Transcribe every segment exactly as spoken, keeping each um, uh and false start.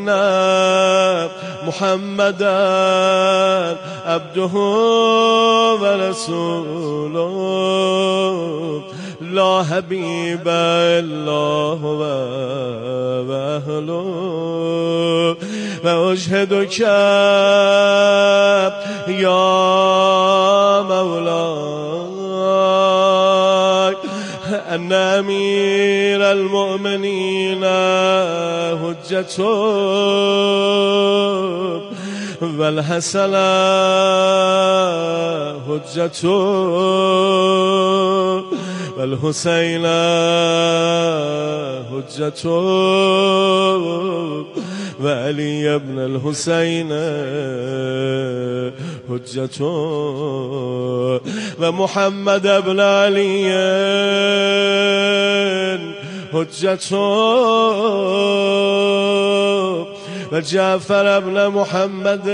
وأن محمدا عبده ورسوله لا حبيب إلا هو وأهله وأشهدك يا مولاي أن أمير المؤمنين حجته والحسن حجته والحسين حجته وعلي بن الحسين حجته ومحمد بن علي حجته وجعفر بن محمد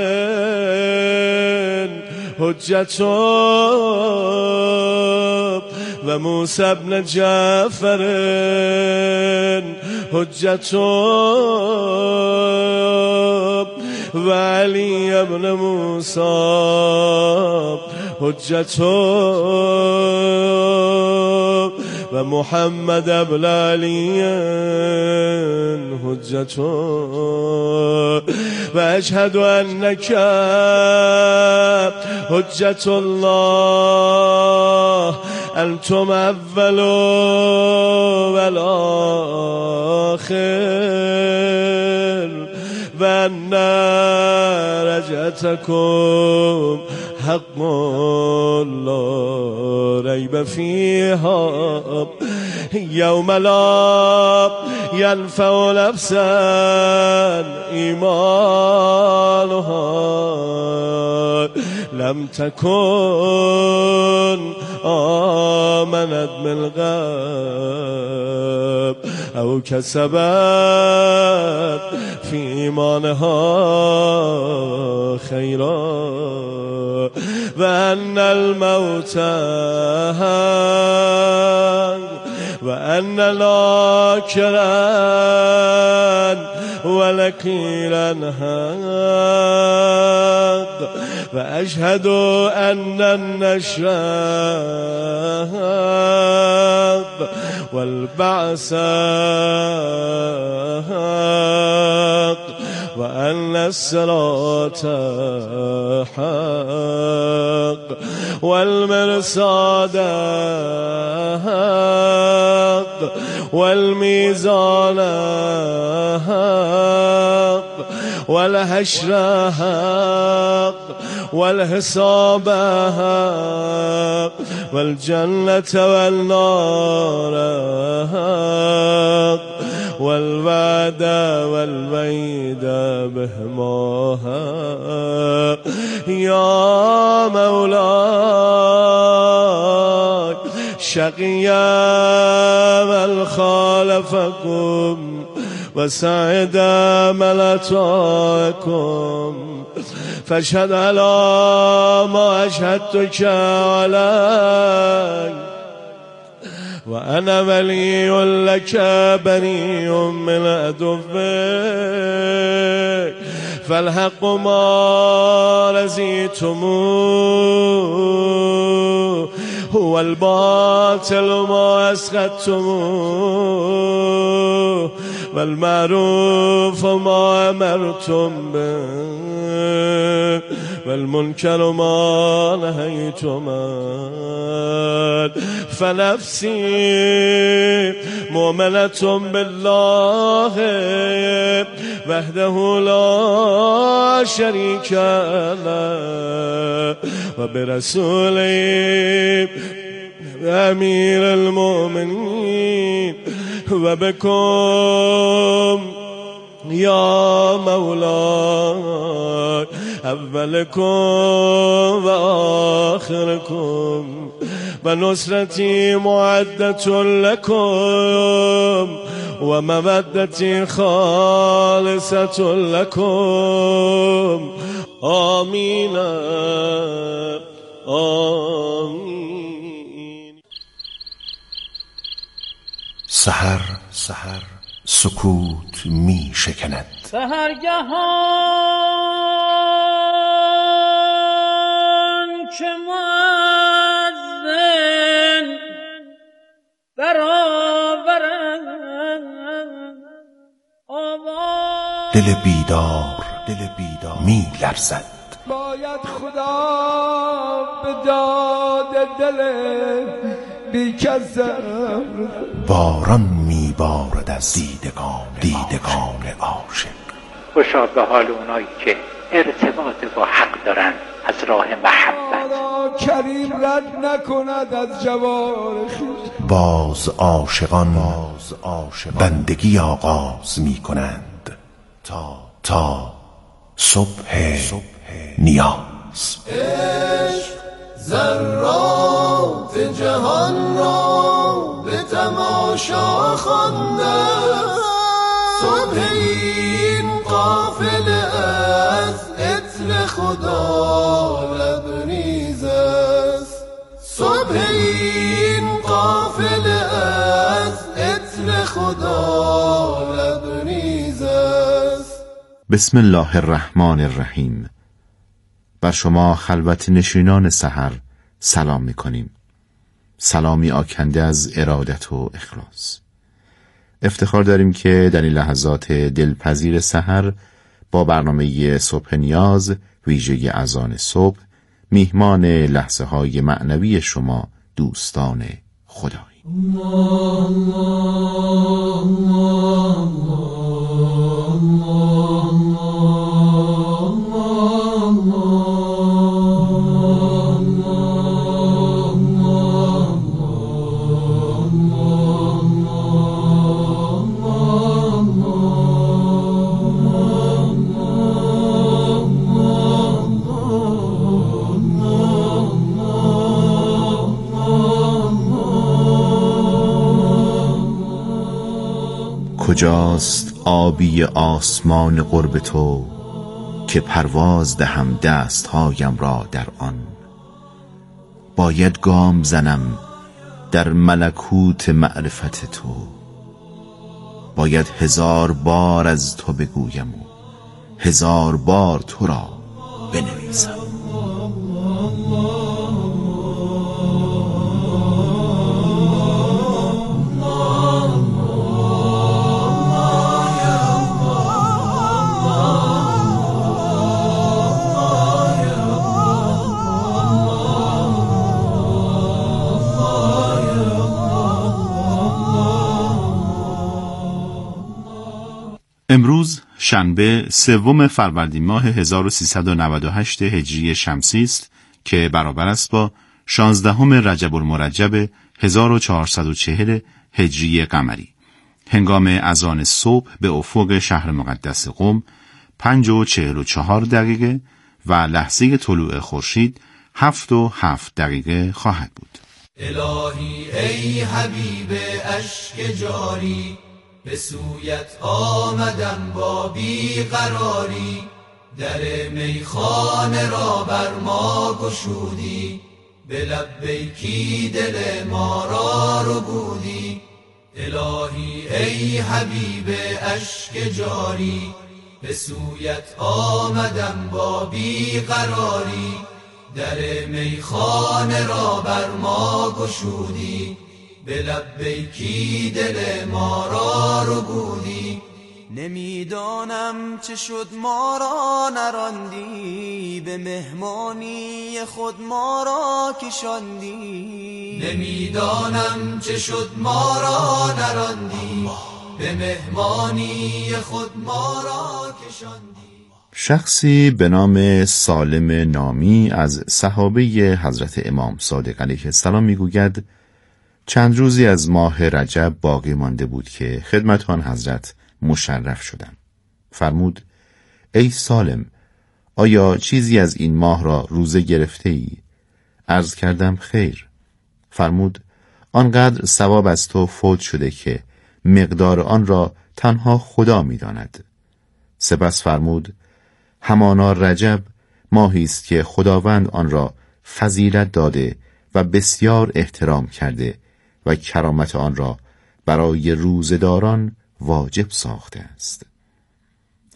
حجته وموسى بن جعفر حجته وعلي بن موسى حجته ومحمد بن علي حجته وأشهد أنك حجة الله أنتم أول والآخر وأن رجعتكم حق لا ريب فيها يوم لا ينفع نفسا إيمانها لم تكن آمنت من قبل أو كسبت في إيمانها خيرا وأن الموت وأن لاكرا ولكيلا حق وأشهد أن النشاط والبعث حق وأن الصراط حق والمرصاد حق والميزان حق والحشر حق والحساب حق والجنة والنار حق والوعد والوعيد بهما حق يا مولاي شقيا من خالفكم وسعد من أطاعكم فاشهد على ما أشهدتك علي وأنا ولي لك بريء من عدوك فالحق ما رزيتموه هو الباطل ما أسخطتموه والمعروف ما أمرتم به والمنكر ما نهيتم عنه فنفسي مؤمنة بالله وحده لا شريك له وبرسوله أمير المؤمنين وبكم يا مولاي أولكم وآخركم ونصرتي معدة لكم ومودتي خالصة لكم آمين آمين. سحر سحر سکوت می شکند، سحرگهان که مؤذن برآورد آواز، دل بیدار دل بیدار می لرزد. باید خدا به داد دل بی کسم، باران می بارد از دیدگان دیدگان عاشق. خوشا به حال اونایی که ارتباط با حق دارن از راه محبت. کریم رد نکند از جوار خویش. باز عاشقان باز عاشقان بندگی آغاز می کنند تا تا صبح صبح نیاز. عشق ذرات جهان را به تماشا خوانده، صبح این قافله از عطر خدا لبریز است، صبح این قافله از عطر خدا لبریز است. بسم الله الرحمن الرحیم. بر شما خلوت نشینان سحر سلام می‌کنیم. سلامی آکنده از ارادت و اخلاص. افتخار داریم که در این لحظات دلپذیر سحر با برنامه صبح نیاز ویژه اذان صبح میهمان لحظه های معنوی شما دوستان خدایی. کجاست آبی آسمان قرب تو که پرواز دهم دستهایم را در آن؟ باید گام زنم در ملکوت معرفت تو، باید هزار بار از تو بگویم و هزار بار تو را بنویسم. امروز شنبه سوم فروردین ماه هزار و سیصد و نود و هشت هجری شمسی است که برابر است با شانزدهم رجب المرجب هزار و چهارصد و چهل هجری قمری. هنگام اذان صبح به افق شهر مقدس قم پنج و چهل و چهار دقیقه و لحظه طلوع خورشید هفت و هفت دقیقه خواهد بود. الهی ای حبیب اشک جاری، به سویت آمدم با بیقراری، در میخانه را بر ما گشودی، به لبیکی دل ما را ربودی. الهی ای حبیب اشک جاری، به سویت آمدم با بیقراری، در میخانه را بر ما گشودی، به لبیکی دل ما را ربودی. نمیدانم چه شد ما را نراندی، به مهمانی خود ما را کشاندی. نمیدانم چه شد ما را نراندی، به مهمانی خود ما را کشاندی. شخصی به نام سالم نامی از صحابه حضرت امام صادق علیه السلام میگوید چند روزی از ماه رجب باقی مانده بود که خدمت آن حضرت مشرف شدم. فرمود ای سالم، آیا چیزی از این ماه را روزه گرفته ای؟ عرض کردم خیر. فرمود آنقدر ثواب از تو فوت شده که مقدار آن را تنها خدا می داند. سپس فرمود همانا رجب ماهی است که خداوند آن را فضیلت داده و بسیار احترام کرده و کرامت آن را برای روزداران واجب ساخته است.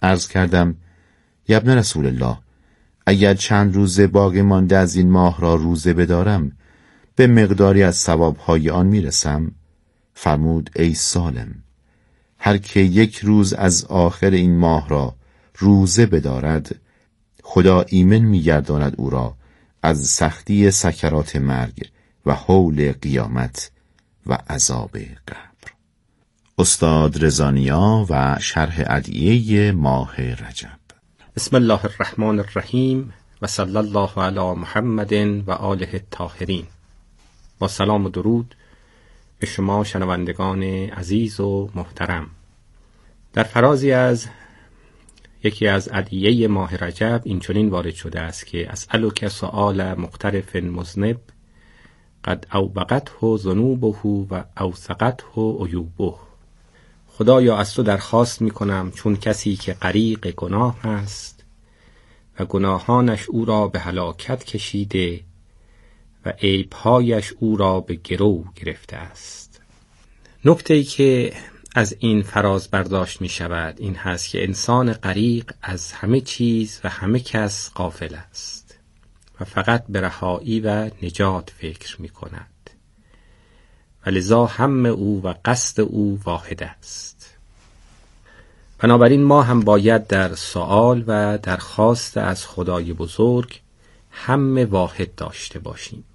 عرض کردم: ابن رسول الله، اگر چند روزه باقی مانده از این ماه را روزه بدارم به مقداری از ثوابهای آن میرسم؟ فرمود: ای سالم، هر که یک روز از آخر این ماه را روزه بدارد، خدا ایمن میگرداند او را از سختی سکرات مرگ و هول قیامت و عذاب قبر. استاد رضانیا و شرح ادعیه ماه رجب. بسم الله الرحمن الرحیم و صلی الله علی محمد و آله الطاهرین. با سلام و درود به شما شنوندگان عزیز و محترم. در فرازی از یکی از ادعیه ماه رجب این چنین وارد شده است که اسألک سؤال مقترف مذنب قد اوبقته ذنوبه و اوثقته عیوبه. خدایا از تو درخواست می کنم چون کسی که غریق گناه است و گناهانش او را به هلاکت کشیده و عیبهایش او را به گرو گرفته است. نکته‌ای که از این فراز برداشت می شود این هست که انسان غریق از همه چیز و همه کس غافل است و فقط به رهایی و نجات فکر می کند و لذا هم او و قصد او واحد است. بنابراین ما هم باید در سؤال و درخواست از خدای بزرگ هم واحد داشته باشیم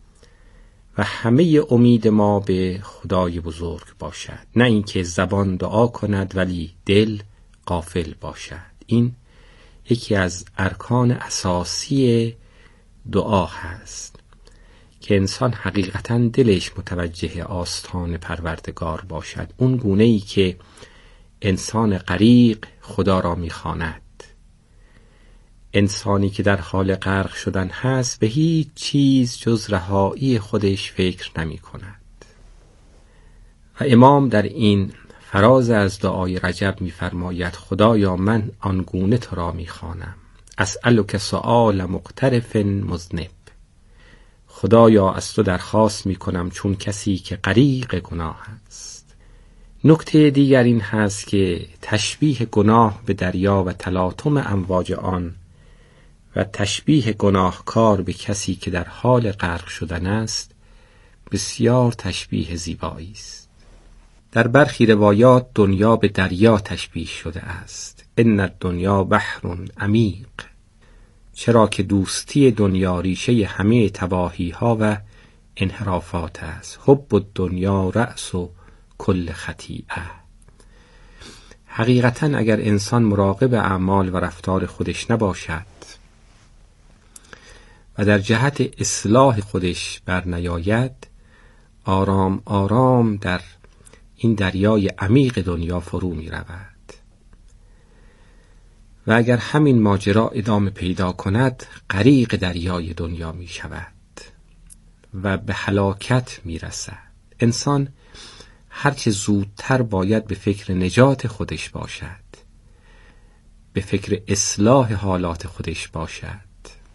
و همه امید ما به خدای بزرگ باشد، نه اینکه زبان دعا کند ولی دل غافل باشد. این یکی از ارکان اساسی دعا هست که انسان حقیقتاً دلش متوجه آستان پروردگار باشد، اون گونه‌ای که انسان غریق خدا را می‌خواند. انسانی که در حال غرق شدن هست به هیچ چیز جز رهایی خودش فکر نمی کند. و امام در این فراز از دعای رجب می فرماید: خدایا من آنگونه تو را می خوانم، اسألک سؤال مقترف مذنب. خدایا از تو درخواست می کنم چون کسی که غریق گناه است. نکته دیگر این هست که تشبیه گناه به دریا و تلاطم امواج آن و تشبیه گناهکار به کسی که در حال غرق شدن است بسیار تشبیه زیبایی است. در برخی روایات دنیا به دریا تشبیه شده است: ان الدنیا بحر عمیق، چرا که دوستی دنیا ریشه همه تباهی ها و انحرافات است. حب الدنیا رأس و کل خطیئه. حقیقتا اگر انسان مراقب اعمال و رفتار خودش نباشد و در جهت اصلاح خودش بر نیاید، آرام آرام در این دریای عمیق دنیا فرو می رود و اگر همین ماجرا ادامه پیدا کند غریق دریای دنیا می شود و به هلاکت می رسد. انسان هرچه زودتر باید به فکر نجات خودش باشد، به فکر اصلاح حالات خودش باشد،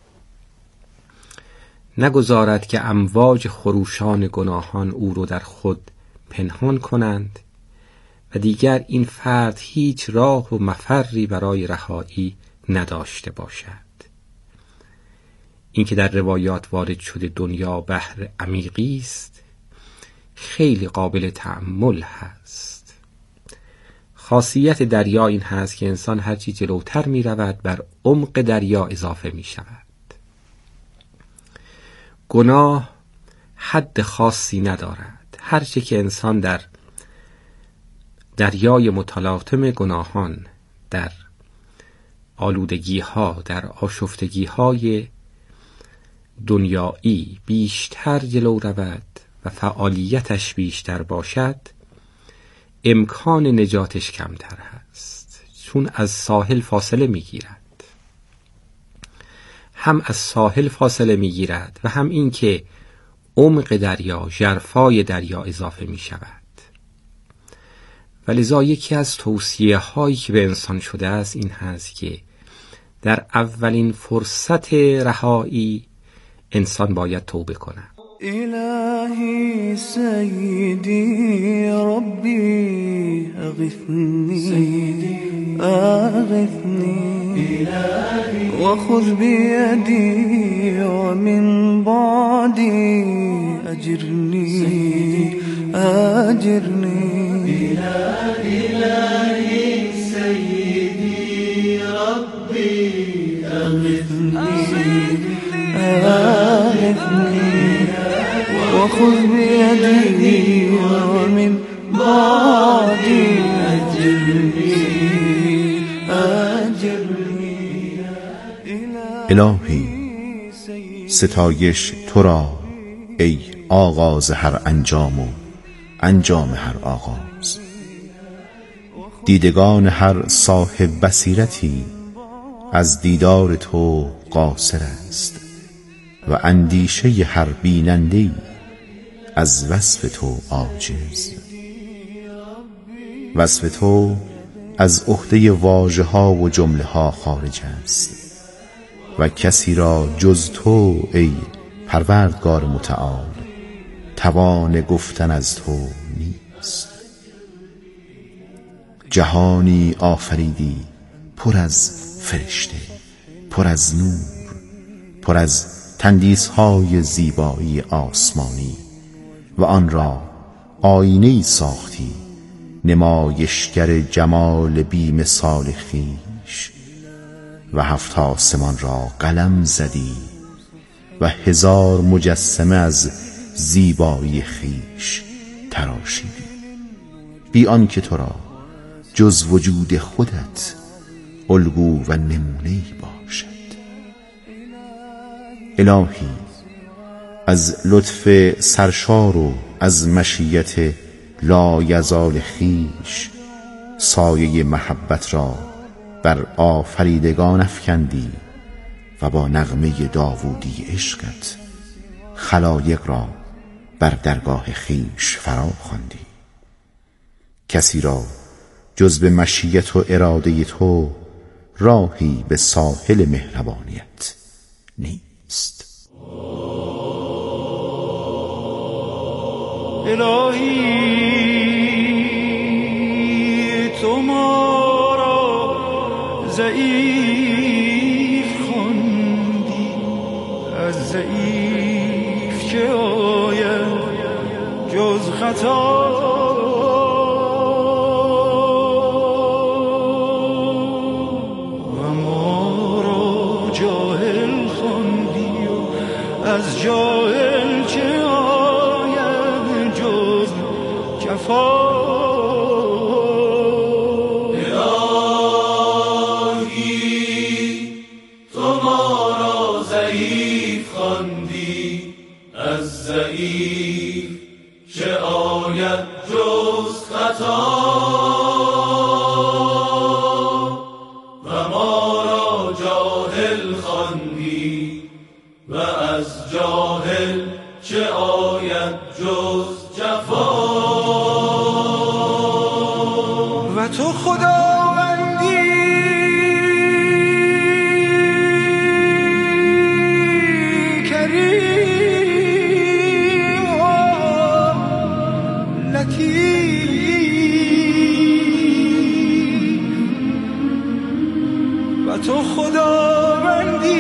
نگذارد که امواج خروشان گناهان او رو در خود پنهان کنند و دیگر این فرد هیچ راه و مفری برای رهایی نداشته باشد. این که در روایات وارد شده دنیا بحر عمیقی است خیلی قابل تأمل هست. خاصیت دریا این هست که انسان هرچی جلوتر می رود بر عمق دریا اضافه می شود. گناه حد خاصی ندارد. هرچه که انسان در دریای متلاطم گناهان، در آلودگی ها، در آشفتگی های دنیایی بیشتر جلو رود و فعالیتش بیشتر باشد، امکان نجاتش کمتر هست، چون از ساحل فاصله میگیرد. هم از ساحل فاصله میگیرد و هم این که عمق دریا، ژرفای دریا اضافه می شود. ولذا یکی از توصیه هایی که به انسان شده است این هست که در اولین فرصت رهایی انسان باید توبه کند. إلهي سيدي ربي أغثني أغثني وخذ بيدي ومن بعدي أجرني أجرني إلهي سيدي ربي أغثني أغثني وخذ بيدي ومن بعدي أجرني أجرني الهی ستایش تو را ای آغاز هر انجام و انجام هر آغاز. دیدگان هر صاحب بصیرتی از دیدار تو قاصر است و اندیشه هر بیننده‌ای از وصف تو عاجز. وصف تو از عهده واژه‌ها و جمله‌ها خارج است و کسی را جز تو ای پروردگار متعال توان گفتن از تو نیست. جهانی آفریدی پر از فرشته، پر از نور، پر از تندیس‌های زیبایی آسمانی و آن را آینه‌ای ساختی نمایشگر جمال بی مثال خویش و هفت آسمان را قلم زدی و هزار مجسمه از زیبایی خویش تراشیدی بی آنکه تو را جز وجود خودت الگو و نمونه‌ای باشد. الهی از لطف سرشار و از مشیت لایزال خویش سایه محبت را بر آفریدگان افکندی و با نغمه داوودی عشقت خلایق را بر درگاه خویش فرا خواندی. کسی را جز به مشیت و اراده تو راهی به ساحل مهربانیت نیست. الهی تو ما را ضعیف خواندی، از ضعیف چه آید جز خطا، و ما را جاهل خواندی و از جاهل چه آید جز جفا. از ضعیف چه آید جز خطا، و ما را جاهل خواندی و از جاهل چه آید جز جفا. و تو خداوندی و تو خداوندی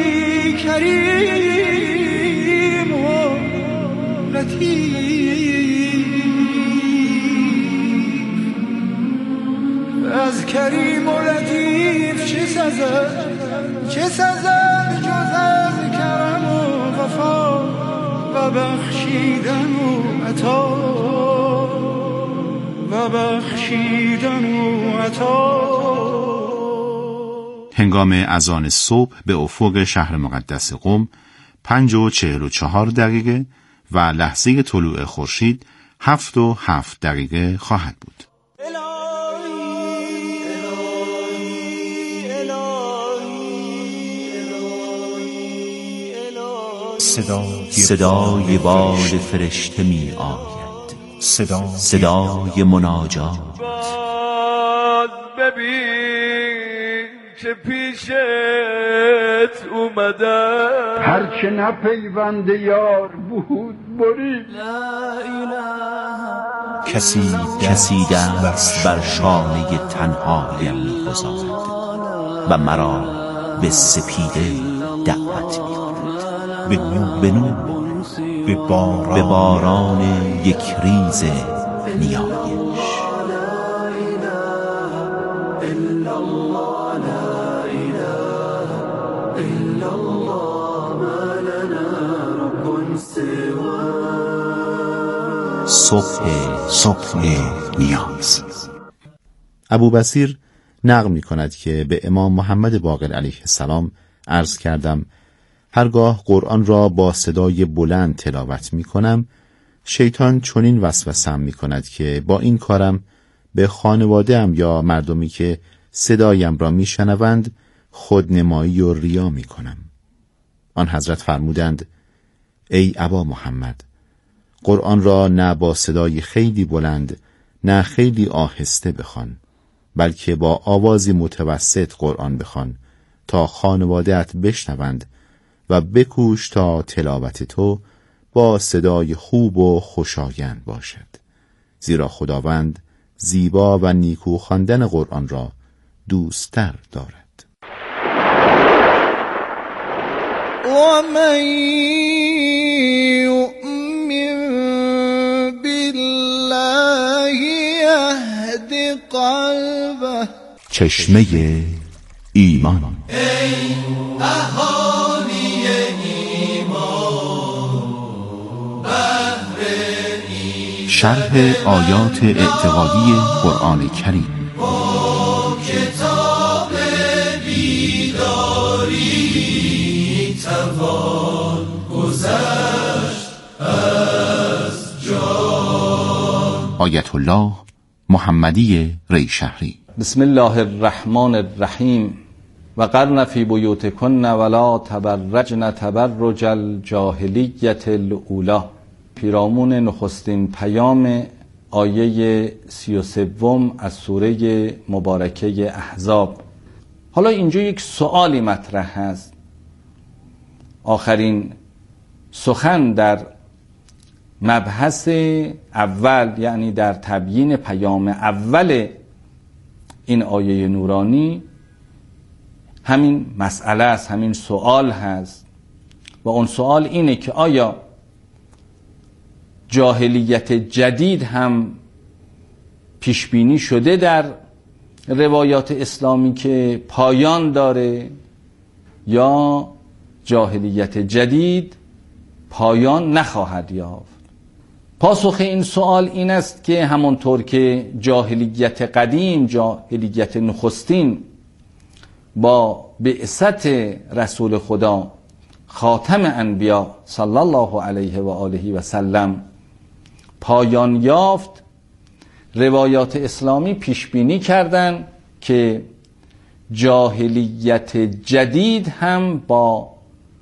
کریم و لطیف، از کریم و لطیف چه سزد، چه سزد جز از کرم و وفا و بخشیدن و عطا، و بخشیدن و عطا. هنگام اذان صبح به افق شهر مقدس قم پنج و چهل و چهار دقیقه و لحظه طلوع خورشید هفت و هفت دقیقه خواهد بود. صدای, صدای باد فرشته می آید، صدای, صدای مناجات. ببین که پیشت اومدم، هرچه نه پیوند یار بود برید. کسی کسی دست بر شانه تنهایم می‌گذارد و مرا به سپیده دعوت می‌کند، به نور به نور به باران, به باران یک ریز نیایش. صبح صبح نیاز. ابو بصیر نقل می کند که به امام محمد باقر علیه السلام عرض کردم هرگاه قرآن را با صدای بلند تلاوت می کنم شیطان چنین وسوسه‌ام می کند که با این کارم به خانواده‌ام یا مردمی که صدایم را می شنوند خودنمایی و ریا می کنم. آن حضرت فرمودند ای ابا محمد، قرآن را نه با صدای خیلی بلند نه خیلی آهسته بخوان، بلکه با آوازی متوسط قرآن بخوان تا خانواده‌ات بشنوند و بکوش تا تلاوت تو با صدای خوب و خوشایند باشد، زیرا خداوند زیبا و نیکو خواندن قرآن را دوست‌تر دارد. و من یؤمن بالله یهد قلبه. چشمه ایمان. ای اهالی ایمان، بهر این شرح آیات اعتقادی قرآن کریم با کتاب بیداری توان گذشت از جان. آیت الله محمدی ریشهری. بسم الله الرحمن الرحیم. و قرن فی بیوتکن ولا تبرجن تبرج الجاهلیت الاولی. پیرامون نخستین پیام آیه سی و سوم از سوره مبارکه احزاب. حالا اینجا یک سوالی مطرح هست. آخرین سخن در مبحث اول، یعنی در تبیین پیام اول این آیه نورانی، همین مسئله است، همین سوال هست. و اون سوال اینه که آیا جاهلیت جدید هم پیش بینی شده در روایات اسلامی که پایان داره، یا جاهلیت جدید پایان نخواهد یافت؟ پاسخ این سوال این است که همونطور که جاهلیت قدیم، جاهلیت نخستین، با بعثت رسول خدا خاتم انبیا صلی الله علیه و آله و سلم پایان یافت، روایات اسلامی پیش بینی کردند که جاهلیت جدید هم با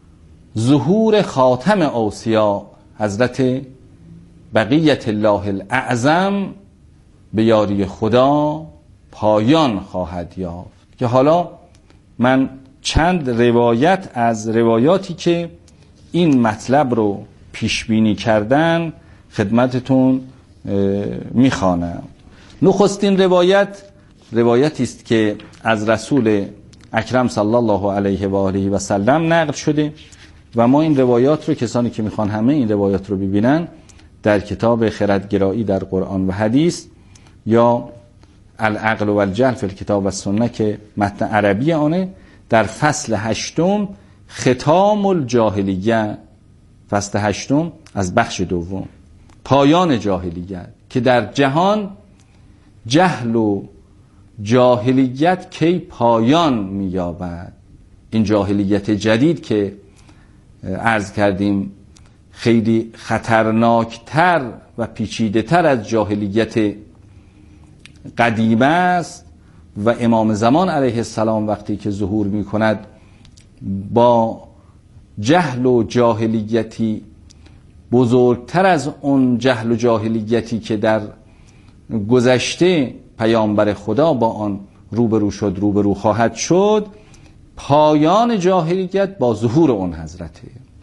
ظهور خاتم اوصیا حضرت بقیت الله الاعظم به یاری خدا پایان خواهد یافت. که حالا من چند روایت از روایاتی که این مطلب رو پیش بینی کردن خدمتتون میخوانم. نخستین روایت روایتی است که از رسول اکرم صلی الله علیه و آله و سلم نقل شده و ما این روایات رو، کسانی که میخوان همه این روایات رو ببینن، در کتاب خردگرایی در قرآن و حدیث یا العقل و الجهل فی الکتاب و السنه که متن عربی آنه، در فصل هشتم ختام الجاهلیه، فصل هشتم از بخش دوم، پایان جاهلیت، که در جهان جهل و جاهلیت کی پایان می‌یابد. این جاهلیت جدید که عرض کردیم خیلی خطرناکتر و پیچیده‌تر از جاهلیت قدیم است و امام زمان علیه السلام وقتی که ظهور می کند با جهل و جاهلیتی بزرگتر از اون جهل و جاهلیتی که در گذشته پیامبر خدا با آن روبرو شد، روبرو خواهد شد. پایان جاهلیت با ظهور اون حضرته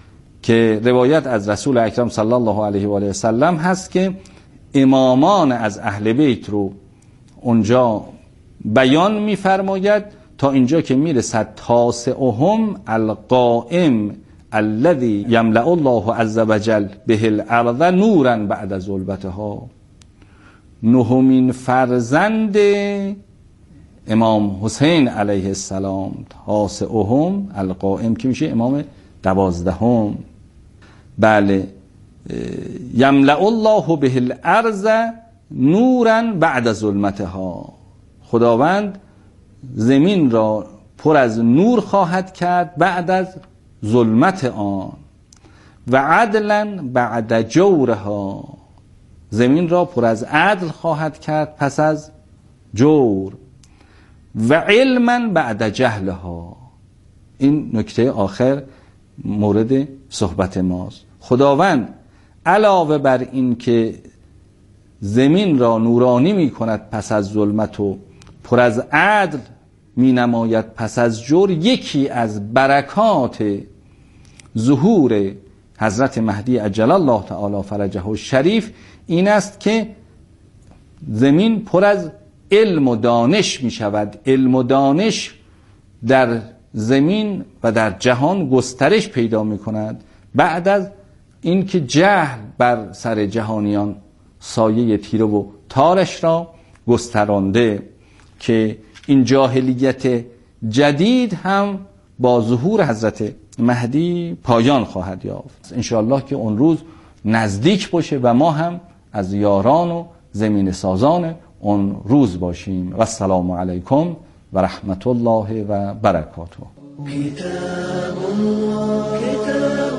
که روایت از رسول اکرم صلی الله علیه و آله و سلم هست که امامان از اهل بیت رو اونجا بیان می‌فرماید تا اینجا که میرسد تاسعهم القائم الذي یملأ الله عز وجل به الارض نورا بعد ظلمتها. نهمین فرزند امام حسین علیه السلام، تاسعهم القائم که میشه امام دوازدهم. بله، یملأ الله به الارض نورا بعد ظلمتها. خداوند زمین را پر از نور خواهد کرد بعد از ظلمت آن. و عدلا بعد جورها، زمین را پر از عدل خواهد کرد پس از جور. و علما بعد جهلها. این نکته آخر مورد صحبت ماست. خداوند علاوه بر این که زمین را نورانی می کند پس از ظلمت و پر از عدل می نماید پس از جور، یکی از برکات ظهور حضرت مهدی عجل الله تعالی فرجه الشریف این است که زمین پر از علم و دانش می شود. علم و دانش در زمین و در جهان گسترش پیدا می کند بعد از اینکه جهل بر سر جهانیان سایه تیره و تارش را گسترانده، که این جاهلیت جدید هم با ظهور حضرت مهدی پایان خواهد یافت. انشاءالله که اون روز نزدیک باشه و ما هم از یاران و زمین سازان اون روز باشیم. و السلام علیکم و رحمت الله و برکاته. کتاب الله کتاب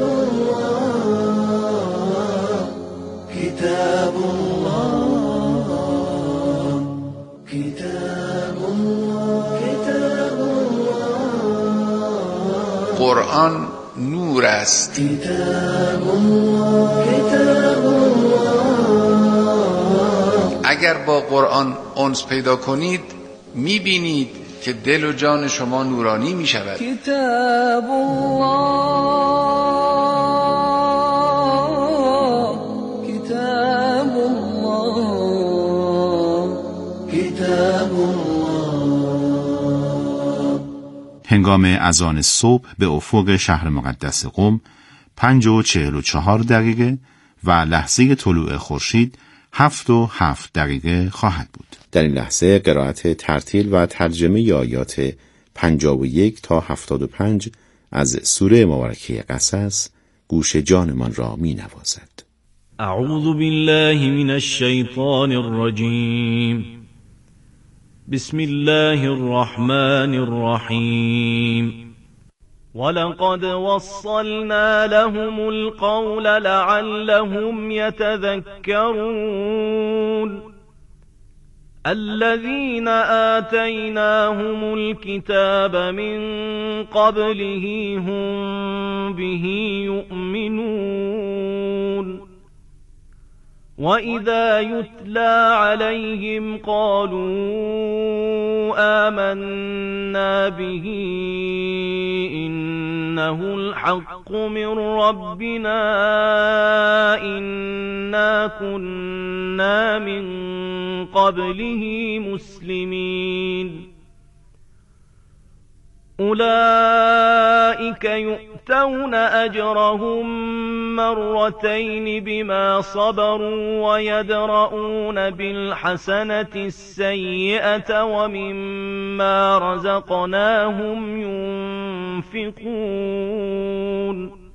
الله کتاب الله کتاب الله کتاب الله. قرآن نور است. کتاب الله کتاب الله. اگر با قرآن انس پیدا کنید میبینید که دل و جان شما نورانی می شود. کتاب الله کتاب الله کتاب الله. هنگام اذان صبح به افق شهر مقدس قم پنج و چهل و چهار دقیقه و لحظه طلوع خورشید هفت و هفت دقیقه خواهد بود. در این لحظه قرائت ترتیل و ترجمه آیات پنجاه و یک تا هفتاد و پنج از سوره مبارکه قصص گوش جانمان را می نوازد. اعوذ بالله من الشیطان الرجیم. بسم الله الرحمن الرحیم. ولقد وصلنا لهم القول لعلهم يتذكرون. الذين آتيناهم الكتاب من قبله هم به يؤمنون. وإذا يتلى عليهم قالوا آمنا به إنه الحق من ربنا إنا كنا من قبله مسلمين. أولئك يؤتون أجرهم مرتين بما صبروا ويدرؤون بالحسنة السيئة ومما رزقناهم ينفقون.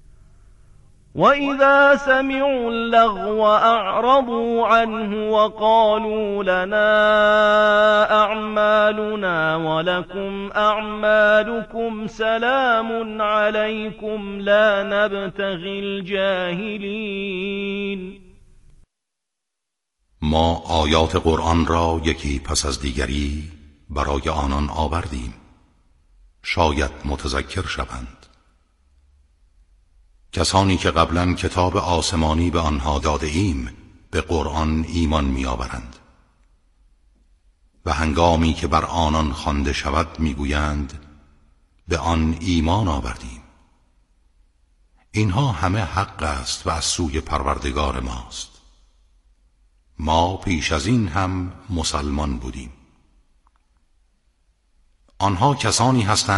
وإذا سمعوا اللغو أعرضوا عنه وقالوا لنا أعمالنا ولكم أعمالكم سلام عليكم لا نبتغي الجاهلين. ما آیات قرآن را یکی پس از دیگری برای آنان آوردیم شاید متذکر شوند. کسانی که قبلا کتاب آسمانی به آنها داده ایم به قرآن ایمان می آورند و هنگامی که بر آنان خوانده شود می گویند به آن ایمان آوردیم. اینها همه حق است و از سوی پروردگار ماست. ما پیش از این هم مسلمان بودیم. آنها کسانی هستند